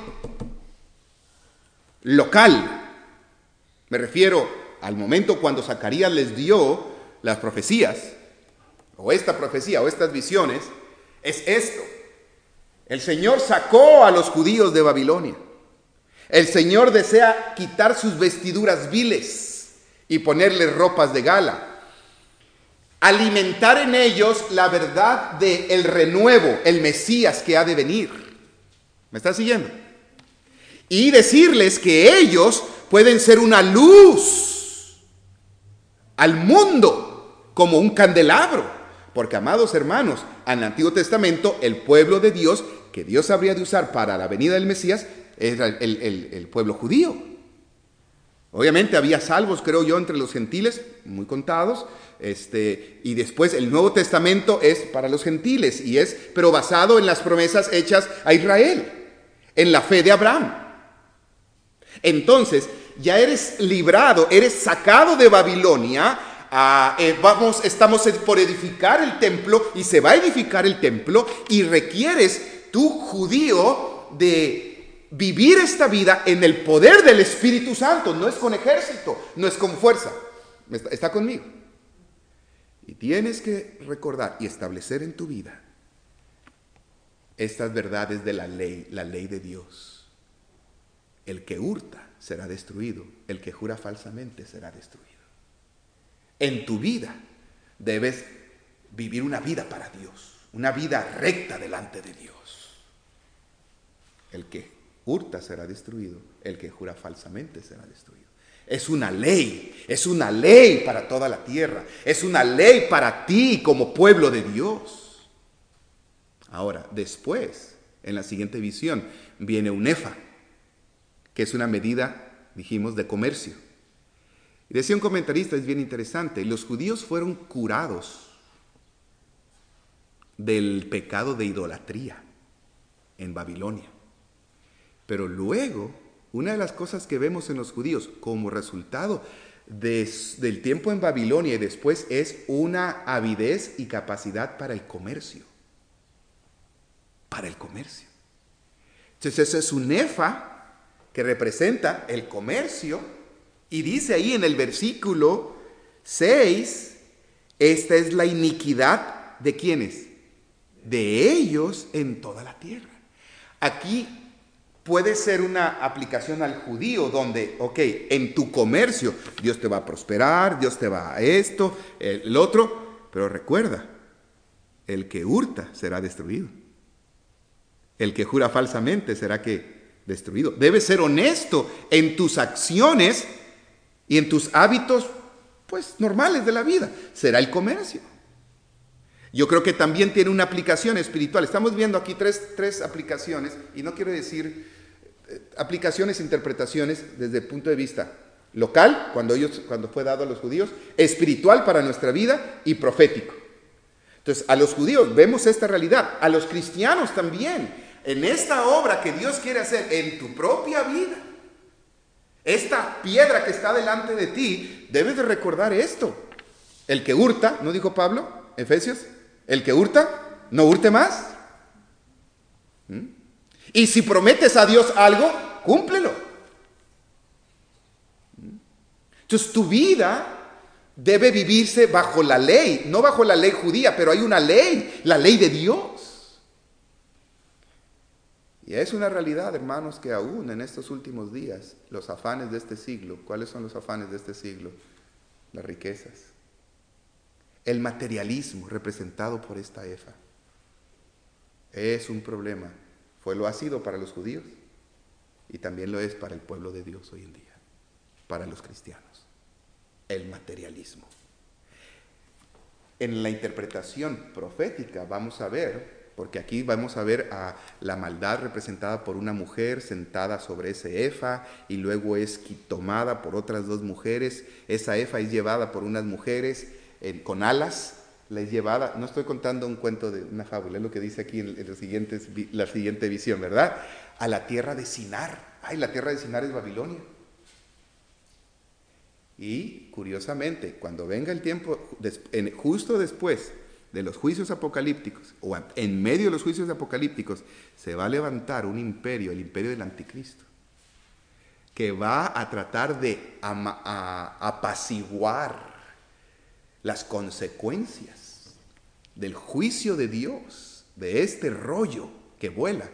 local, me refiero al momento cuando Zacarías les dio las profecías, o esta profecía, o estas visiones, es esto. El Señor sacó a los judíos de Babilonia. El Señor desea quitar sus vestiduras viles y ponerles ropas de gala. Alimentar en ellos la verdad del renuevo, el Mesías que ha de venir. ¿Me estás siguiendo? Y decirles que ellos pueden ser una luz al mundo como un candelabro. Porque, amados hermanos, en el Antiguo Testamento, el pueblo de Dios, que Dios habría de usar para la venida del Mesías, era el pueblo judío. Obviamente había salvos, creo yo, entre los gentiles, muy contados, y después el Nuevo Testamento es para los gentiles, pero basado en las promesas hechas a Israel, en la fe de Abraham. Entonces, ya eres librado, eres sacado de Babilonia. Estamos por edificar el templo y se va a edificar el templo y requieres tú, judío, de vivir esta vida en el poder del Espíritu Santo. No es con ejército, no es con fuerza. ¿Está conmigo? Y tienes que recordar y establecer en tu vida estas verdades de la ley de Dios. El que hurta será destruido, el que jura falsamente será destruido. En tu vida debes vivir una vida para Dios, una vida recta delante de Dios. El que hurta será destruido, el que jura falsamente será destruido. Es una ley para toda la tierra, es una ley para ti como pueblo de Dios. Ahora, después, en la siguiente visión, viene un efa, que es una medida, dijimos, de comercio. Y decía un comentarista, es bien interesante, los judíos fueron curados del pecado de idolatría en Babilonia. Pero luego, una de las cosas que vemos en los judíos como resultado del tiempo en Babilonia y después es una avidez y capacidad para el comercio. Para el comercio. Entonces, eso es un efa que representa el comercio. Y dice ahí en el versículo 6, esta es la iniquidad de ¿quiénes? De ellos en toda la tierra. Aquí puede ser una aplicación al judío donde, ok, en tu comercio Dios te va a prosperar, Dios te va a esto, el otro, pero recuerda, el que hurta será destruido. El que jura falsamente será destruido. Debes ser honesto en tus acciones y en tus hábitos, pues, normales de la vida. Será el comercio. Yo creo que también tiene una aplicación espiritual. Estamos viendo aquí tres aplicaciones, y no quiero decir aplicaciones, interpretaciones desde el punto de vista local, cuando fue dado a los judíos, espiritual para nuestra vida y profético. Entonces, a los judíos vemos esta realidad, a los cristianos también, en esta obra que Dios quiere hacer en tu propia vida. Esta piedra que está delante de ti, debes de recordar esto. El que hurta, ¿no dijo Pablo? Efesios, El que hurta, no hurte más. Y si prometes a Dios algo, cúmplelo. Entonces tu vida debe vivirse bajo la ley, no bajo la ley judía, pero hay una ley, la ley de Dios. Y es una realidad, hermanos, que aún en estos últimos días, los afanes de este siglo, ¿cuáles son los afanes de este siglo? Las riquezas. El materialismo representado por esta efa es un problema. Lo ha sido para los judíos y también lo es para el pueblo de Dios hoy en día, para los cristianos. El materialismo. En la interpretación profética vamos a ver, porque aquí vamos a ver a la maldad representada por una mujer sentada sobre ese efa y luego es tomada por otras dos mujeres. Esa efa es llevada por unas mujeres con alas. La es llevada, no estoy contando un cuento de una fábula, es lo que dice aquí en la siguiente visión, ¿verdad? A la tierra de Sinar. Ay, la tierra de Sinar es Babilonia. Y curiosamente, cuando venga el tiempo, justo después de los juicios apocalípticos, o en medio de los juicios apocalípticos, se va a levantar un imperio, el imperio del anticristo, que va a tratar de apaciguar las consecuencias del juicio de Dios, de este rollo que vuela,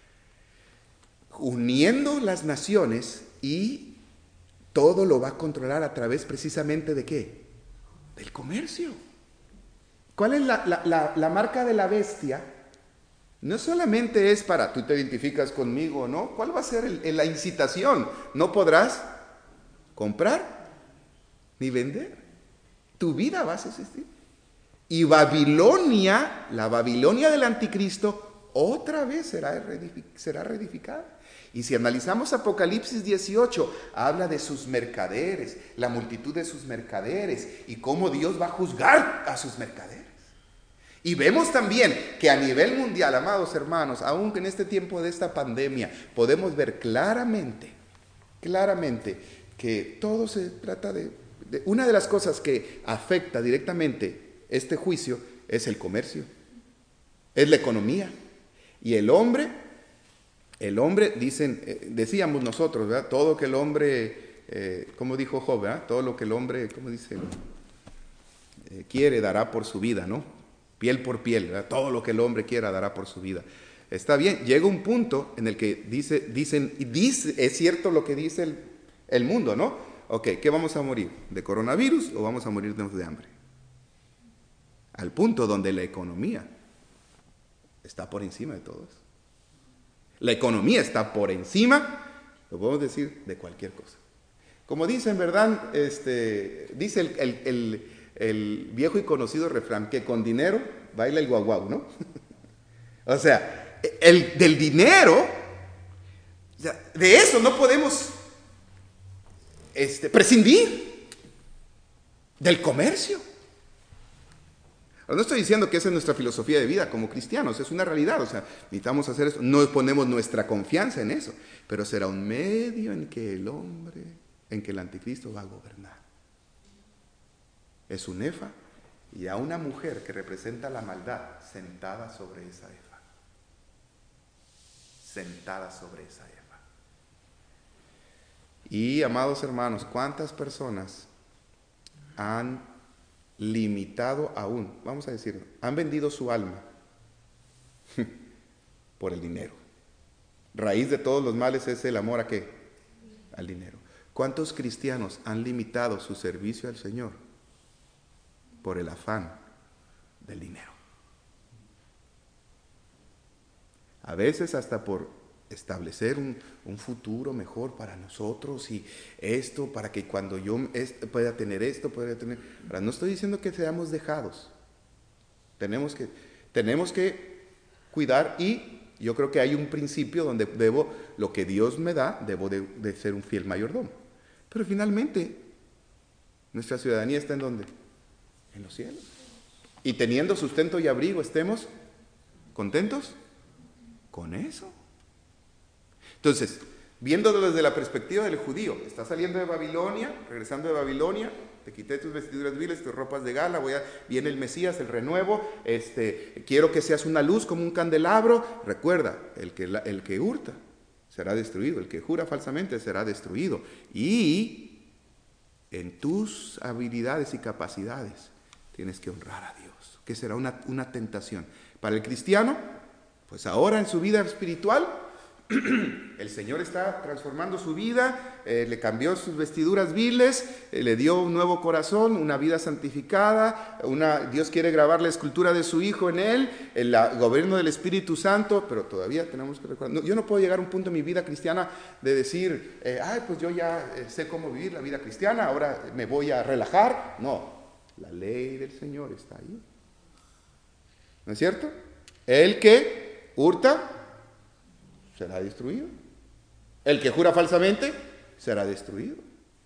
uniendo las naciones, y todo lo va a controlar a través precisamente de ¿qué? Del comercio. ¿Cuál es la marca de la bestia? No solamente es para, tú te identificas conmigo, ¿no? ¿Cuál va a ser la incitación? No podrás comprar ni vender. Tu vida va a existir. Y Babilonia, la Babilonia del anticristo, otra vez será reedificada. Y si analizamos Apocalipsis 18, habla de sus mercaderes, la multitud de sus mercaderes y cómo Dios va a juzgar a sus mercaderes. Y vemos también que a nivel mundial, amados hermanos, aún en este tiempo de esta pandemia, podemos ver claramente que todo se trata de una de las cosas que afecta directamente este juicio es el comercio, es la economía. Y el hombre, decíamos nosotros, ¿verdad? Todo que el hombre, como dijo Job, ¿verdad? Todo lo que el hombre, como dice, quiere dará por su vida, ¿no? Piel por piel, ¿verdad? Todo lo que el hombre quiera dará por su vida. Está bien, llega un punto en el que dicen, es cierto lo que dice el mundo, ¿no? Ok, ¿qué vamos a morir? ¿De coronavirus o vamos a morirnos de hambre? Al punto donde la economía está por encima de todo eso. La economía está por encima, lo podemos decir, de cualquier cosa. Como dicen, ¿verdad? Dice el viejo y conocido refrán, que con dinero baila el guaguau, ¿no? O sea, del dinero, de eso no podemos prescindir, del comercio. Ahora, no estoy diciendo que esa es nuestra filosofía de vida como cristianos, es una realidad, o sea, necesitamos hacer eso, no ponemos nuestra confianza en eso, pero será un medio en que el anticristo va a gobernar. Es un efa y a una mujer que representa la maldad sentada sobre esa efa. Sentada sobre esa efa. Y, amados hermanos, ¿cuántas personas han limitado aún, vamos a decir, han vendido su alma por el dinero? Raíz de todos los males es el amor ¿a qué? Al dinero. ¿Cuántos cristianos han limitado su servicio al Señor por el afán del dinero? A veces hasta por establecer un futuro mejor para nosotros y esto, para que cuando yo pueda tener esto, pueda tener... Ahora, no estoy diciendo que seamos dejados. Tenemos que cuidar, y yo creo que hay un principio donde lo que Dios me da, debo de ser un fiel mayordomo. Pero finalmente, nuestra ciudadanía está ¿en dónde? En los cielos. Y teniendo sustento y abrigo, ¿estemos contentos con eso? Entonces, viéndolo desde la perspectiva del judío, está saliendo de Babilonia, regresando de Babilonia, te quité tus vestiduras viles, tus ropas de gala, viene el Mesías, el renuevo, quiero que seas una luz como un candelabro. Recuerda, el que hurta será destruido, el que jura falsamente será destruido. Y en tus habilidades y capacidades tienes que honrar a Dios, que será una tentación. Para el cristiano, pues ahora en su vida espiritual, el Señor está transformando su vida, le cambió sus vestiduras viles, le dio un nuevo corazón, una vida santificada, Dios quiere grabar la escultura de su Hijo en él, el gobierno del Espíritu Santo, pero todavía tenemos que recordar, yo no puedo llegar a un punto en mi vida cristiana de decir, pues yo ya sé cómo vivir la vida cristiana, ahora me voy a relajar. No, la ley del Señor está ahí. ¿No es cierto? El que hurta será destruido. El que jura falsamente será destruido.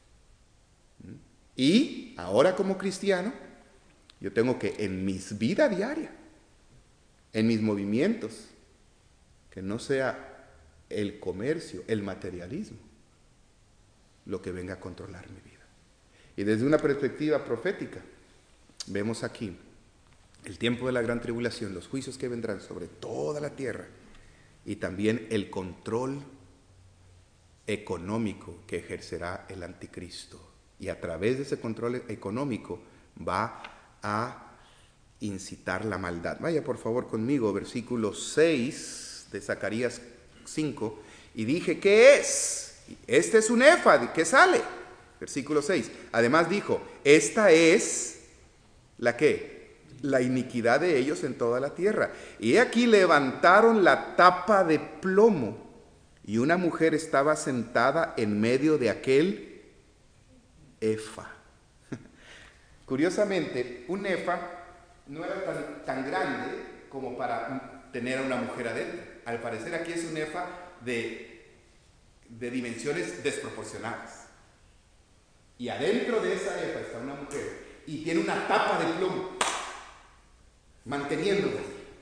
Y ahora como cristiano, yo tengo que en mis vida diaria, en mis movimientos, que no sea el comercio, el materialismo, lo que venga a controlar mi vida. Y desde una perspectiva profética, vemos aquí el tiempo de la gran tribulación, los juicios que vendrán sobre toda la tierra, y también el control económico que ejercerá el anticristo. Y a través de ese control económico va a incitar la maldad. Vaya por favor conmigo, versículo 6 de Zacarías 5. Y dije, ¿qué es? Este es un éfod, ¿qué sale? Versículo 6. Además dijo, esta es la ¿qué? La iniquidad de ellos en toda la tierra. Y he aquí levantaron la tapa de plomo, y una mujer estaba sentada en medio de aquel efa. Curiosamente, un efa no era tan grande como para tener a una mujer adentro. Al parecer aquí es un efa de dimensiones desproporcionadas. Y adentro de esa efa está una mujer y tiene una tapa de plomo manteniéndola.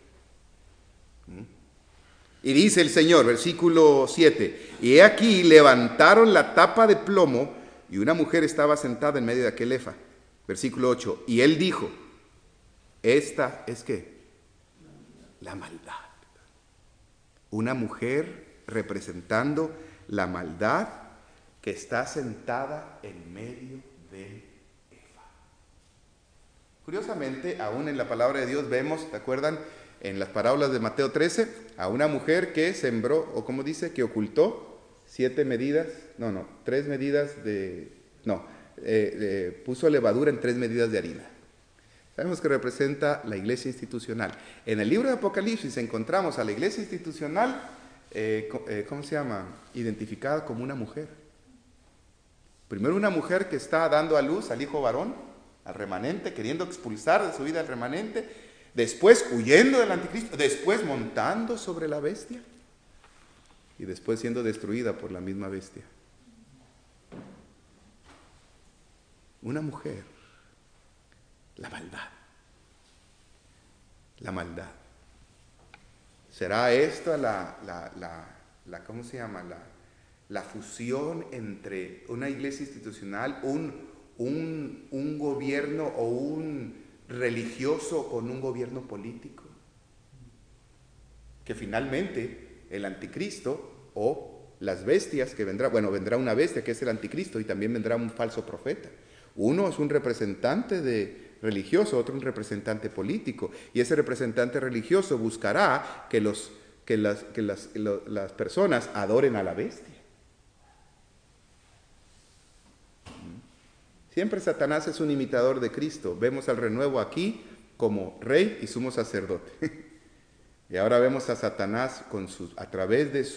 Y dice el Señor, versículo 7, y he aquí levantaron la tapa de plomo, y una mujer estaba sentada en medio de aquel efa. Versículo 8, y él dijo, esta es ¿qué? La maldad. Una mujer representando la maldad que está sentada en medio del efa. Curiosamente, aún en la palabra de Dios vemos, ¿te acuerdan? En las parábolas de Mateo 13, a una mujer que sembró, o como dice, que ocultó 3 medidas puso levadura en 3 medidas de harina. Sabemos que representa la iglesia institucional. En el libro de Apocalipsis encontramos a la iglesia institucional, ¿cómo se llama? Identificada como una mujer. Primero una mujer que está dando a luz al hijo varón, al remanente, queriendo expulsar de su vida al remanente, después huyendo del anticristo, después montando sobre la bestia y después siendo destruida por la misma bestia. Una mujer, la maldad. La maldad. ¿Será esta ¿cómo se llama? La fusión entre una iglesia institucional, un gobierno o un religioso con un gobierno político? Que finalmente el anticristo o las bestias que vendrá una bestia que es el anticristo y también vendrá un falso profeta. Uno es un representante religioso, otro un representante político, y ese representante religioso buscará que las personas adoren a la bestia. Siempre Satanás es un imitador de Cristo. Vemos al renuevo aquí como rey y sumo sacerdote. Y ahora vemos a Satanás a través de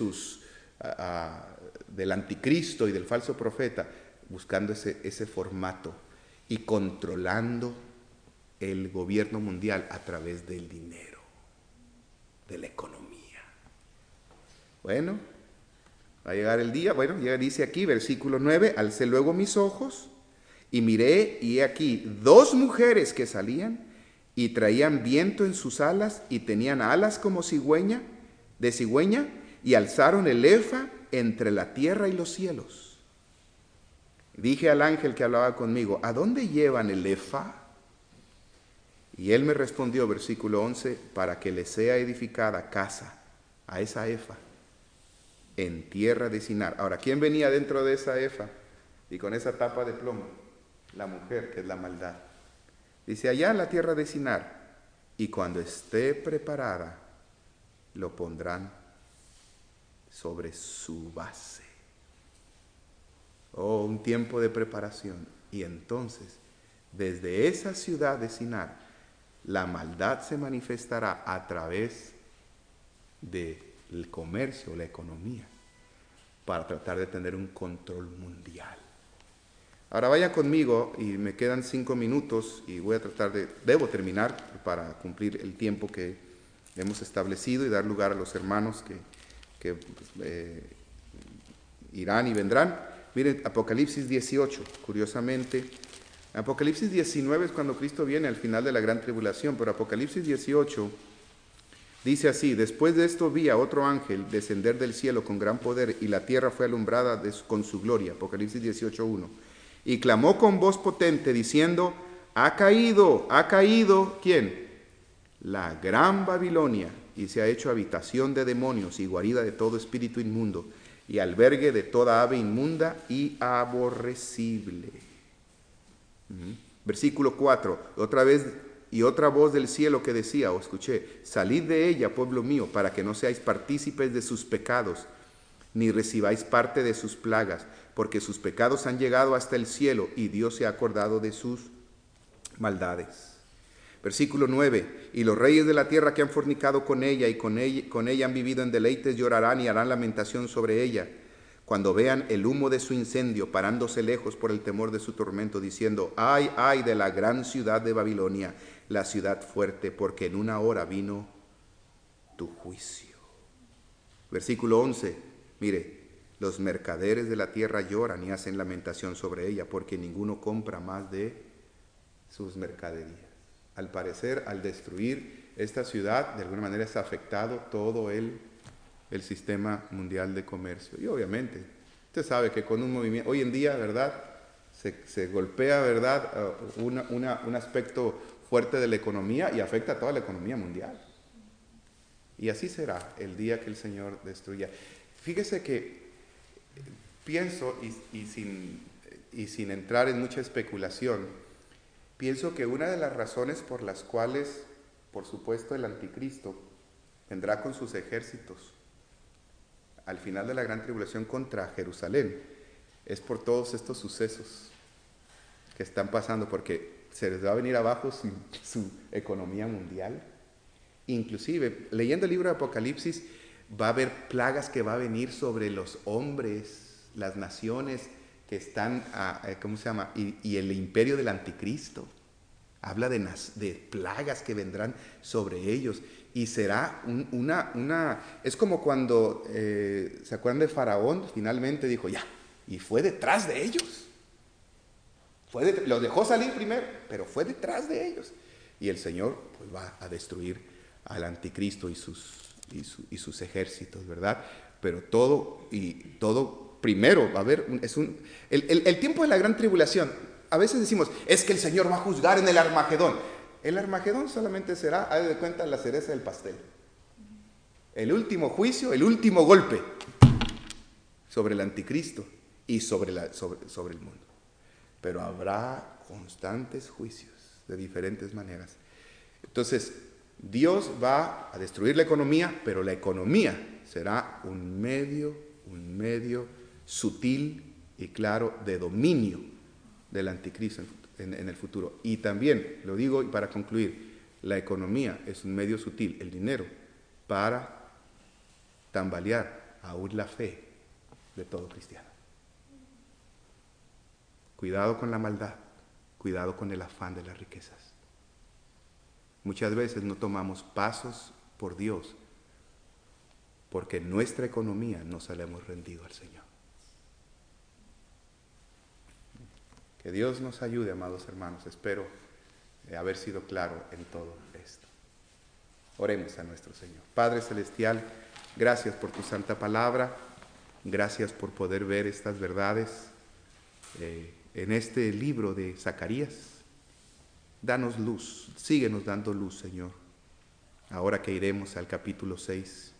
del anticristo y del falso profeta, buscando ese formato y controlando el gobierno mundial a través del dinero, de la economía. Bueno, va a llegar el día. Bueno, ya dice aquí, versículo 9, alcé luego mis ojos y miré, y he aquí 2 mujeres que salían y traían viento en sus alas y tenían alas como de cigüeña, y alzaron el efa entre la tierra y los cielos. Dije al ángel que hablaba conmigo, ¿a dónde llevan el efa? Y él me respondió, versículo 11, para que le sea edificada casa a esa efa en tierra de Sinar. Ahora, ¿quién venía dentro de esa efa y con esa tapa de plomo? La mujer, que es la maldad. Dice, allá en la tierra de Sinar, y cuando esté preparada, lo pondrán sobre su base. Oh, un tiempo de preparación. Y entonces, desde esa ciudad de Sinar, la maldad se manifestará a través del comercio, la economía, para tratar de tener un control mundial. Ahora vaya conmigo, y me quedan 5 minutos, y voy a tratar debo terminar para cumplir el tiempo que hemos establecido y dar lugar a los hermanos que irán y vendrán. Miren, Apocalipsis 18, curiosamente. Apocalipsis 19 es cuando Cristo viene al final de la gran tribulación, pero Apocalipsis 18 dice así, después de esto vi a otro ángel descender del cielo con gran poder y la tierra fue alumbrada con su gloria. Apocalipsis 18:1. Y clamó con voz potente diciendo, ha caído, ¿quién? La gran Babilonia, y se ha hecho habitación de demonios y guarida de todo espíritu inmundo y albergue de toda ave inmunda y aborrecible. Versículo 4, otra vez y otra voz del cielo que decía, o escuché, salid de ella, pueblo mío, para que no seáis partícipes de sus pecados, ni recibáis parte de sus plagas, porque sus pecados han llegado hasta el cielo, y Dios se ha acordado de sus maldades. Versículo 9, y los reyes de la tierra que han fornicado con ella y con ella han vivido en deleites llorarán y harán lamentación sobre ella, cuando vean el humo de su incendio, parándose lejos por el temor de su tormento, diciendo, ay, ay de la gran ciudad de Babilonia, la ciudad fuerte, porque en una hora vino tu juicio. Versículo 11, mire, los mercaderes de la tierra lloran y hacen lamentación sobre ella, porque ninguno compra más de sus mercaderías. Al parecer, al destruir esta ciudad, de alguna manera es afectado todo el sistema mundial de comercio. Y obviamente, usted sabe que con un movimiento, hoy en día, ¿verdad? Se golpea, ¿verdad? Un aspecto fuerte de la economía y afecta a toda la economía mundial. Y así será el día que el Señor destruya. Fíjese que pienso, y sin entrar en mucha especulación, pienso que una de las razones por las cuales, por supuesto, el anticristo vendrá con sus ejércitos al final de la gran tribulación contra Jerusalén, es por todos estos sucesos que están pasando, porque se les va a venir abajo su economía mundial. Inclusive, leyendo el libro de Apocalipsis, va a haber plagas que va a venir sobre los hombres, las naciones que están, ¿cómo se llama? Y el imperio del anticristo. Habla de plagas que vendrán sobre ellos. Y será es como cuando, ¿se acuerdan de Faraón? Finalmente dijo, ya, y fue detrás de ellos. Los dejó salir primero, pero fue detrás de ellos. Y el Señor pues va a destruir al anticristo y sus ejércitos, ¿verdad? Pero todo primero va a haber, el tiempo de la gran tribulación, a veces decimos, es que el Señor va a juzgar en el Armagedón. El Armagedón solamente será, haz de cuenta, la cereza del pastel. El último juicio, el último golpe sobre el anticristo y sobre el mundo. Pero habrá constantes juicios de diferentes maneras. Entonces, Dios va a destruir la economía, pero la economía será un medio sutil y claro de dominio del anticristo en el futuro. Y también, lo digo y para concluir, la economía es un medio sutil, el dinero, para tambalear aún la fe de todo cristiano. Cuidado con la maldad, cuidado con el afán de las riquezas. Muchas veces no tomamos pasos por Dios porque en nuestra economía no se la hemos rendido al Señor. Que Dios nos ayude, amados hermanos. Espero haber sido claro en todo esto. Oremos a nuestro Señor. Padre Celestial, gracias por tu santa palabra. Gracias por poder ver estas verdades en este libro de Zacarías. Danos luz, síguenos dando luz, Señor. Ahora que iremos al capítulo 6,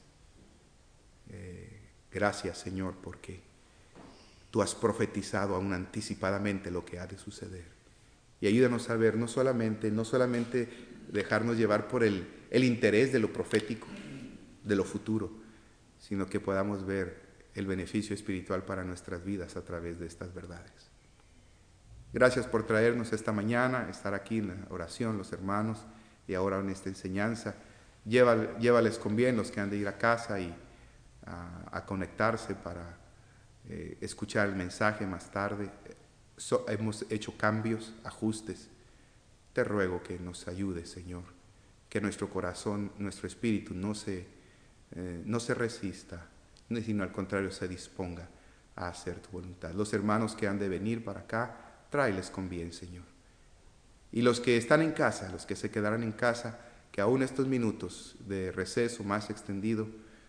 gracias, Señor, porque tú has profetizado aún anticipadamente lo que ha de suceder. Y ayúdanos a ver, no solamente dejarnos llevar por el interés de lo profético, de lo futuro, sino que podamos ver el beneficio espiritual para nuestras vidas a través de estas verdades. Gracias por traernos esta mañana, estar aquí en la oración, los hermanos, y ahora en esta enseñanza. Llévales con bien los que han de ir a casa y a conectarse para escuchar el mensaje más tarde. Hemos hecho cambios, ajustes. Te ruego que nos ayudes, Señor, que nuestro corazón, nuestro espíritu no se resista, sino al contrario se disponga a hacer tu voluntad. Los hermanos que han de venir para acá, tráeles con bien, Señor. Y los que están en casa, los que se quedarán en casa, que aún estos minutos de receso más extendido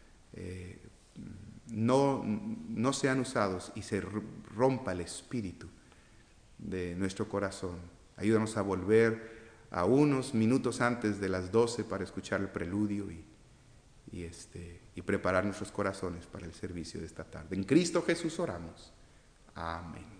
no sean usados y se rompa el espíritu de nuestro corazón. Ayúdanos a volver a unos minutos antes de las 12 para escuchar el preludio y preparar nuestros corazones para el servicio de esta tarde. En Cristo Jesús oramos. Amén.